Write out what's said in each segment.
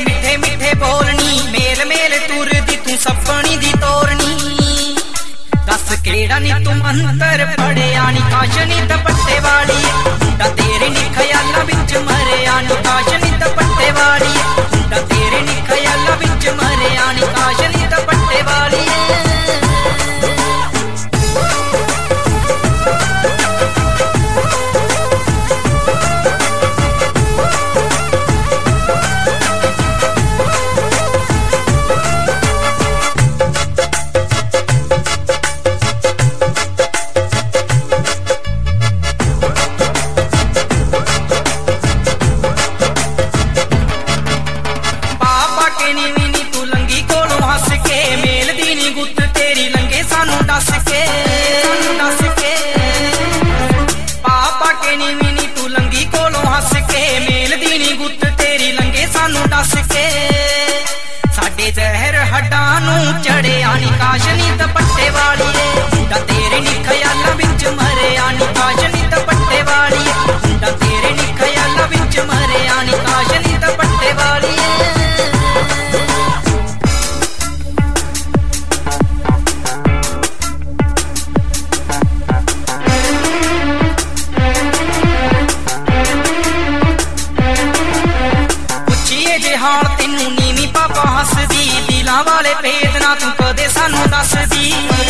मिठे मिठे बोलनी मेल मेल तुरदी तू सपनी दी तोरनी दस केड़ा नी तू मंतर पड़े आनी काशनी दुपट्टे वाली मुंडा तेरे नी ख्याला विच मरे आनी काशनी दुपट्टे वाली मुंडा तेरे नी ख्याला विच मरे आनी काशनी दुपट्टे वाली जहर हड्डा नू चढ़े आनी काशनी दुपट्टे वाली मुंडा तेरे नी ख्याला विच मरे आनी काशनी दुपट्टे वाली मुंडा तेरे नी ख्याला विच मरे आनी काशनी दुपट्टे वाली पुछिए जे हाल तेनू नीवी पापा हसदी दिलां वाले भेद ना तू कदे सानू दसदी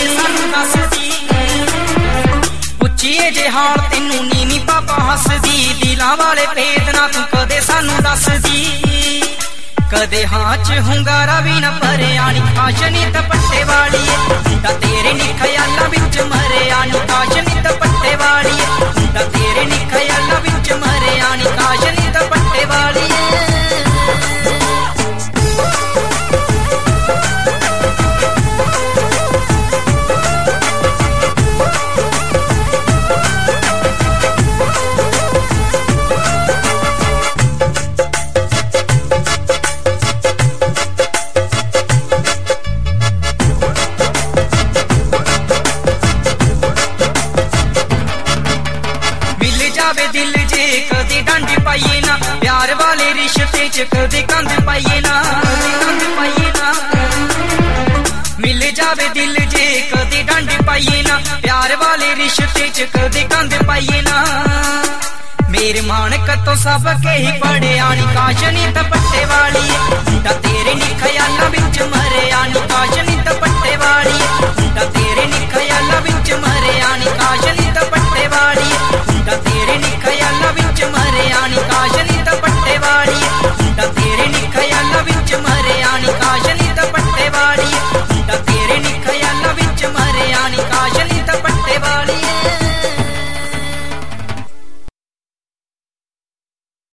पुछिए जे हाल तेनू नीवी पापा हसदी दिलां वाले भेद ना तू कदे सानू दसदी कदे हां च हुंगारा भी ना भरे आनी काशनी दुपट्टे वाली मुंडा तेरे नी ख्याला विच मरे आनी काशनी दुपट्टे वाली मुंडा तेरे नी ख्याला विच मरे आनी काशनी दुपट्टे वाली दिल जे कदे डंड पाइए ना प्यार वाले रिश्ते च कदे कंध पाइए ना मिल जावे दिल जे कदे डंड पाइए ना प्यार वाले रिश्ते च कदे कंध पाइए ना मेरे मानक तो सब के ही पड़े आनी काशनी दुपट्टे वाली मुंडा तेरे नी ख्याला विच मरे आनी काशनी दुपट्टे वाली मुंडा तेरे नी